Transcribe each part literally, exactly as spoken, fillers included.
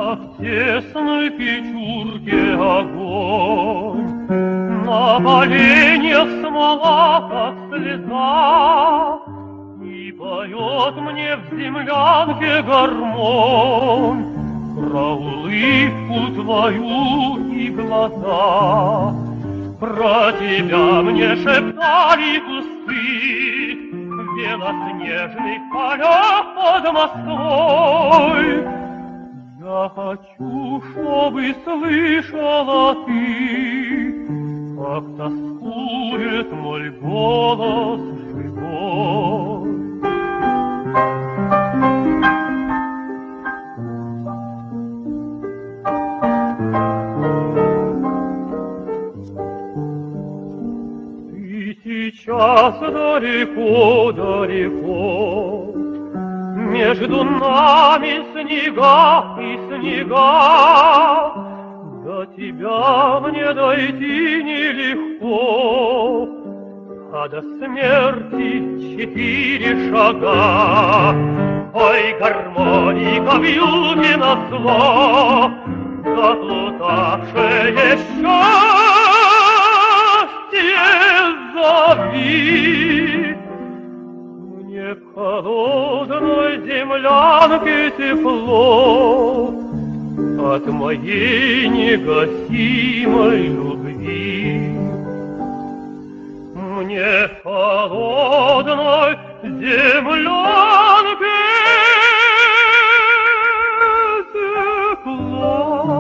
в тесной печурке огонь, на поленьях смола, как слеза, и поет мне в землянке гармонь про улыбку твою и глаза. Про тебя мне шептали кусты в белоснежных полях под Москвой. Я хочу, чтобы слышала ты, как тоскует мой голос живой. Сейчас далеко-далеко между нами снега и снега. До тебя мне дойти нелегко, а до смерти четыре шага. Ой, гармоника в юге назло, заплутавшее счастье зови. Мне в холодной землянке тепло от моей негасимой любви. Мне в холодной землянке тепло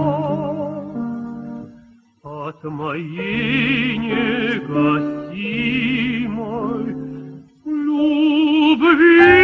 от моей негасимой любви.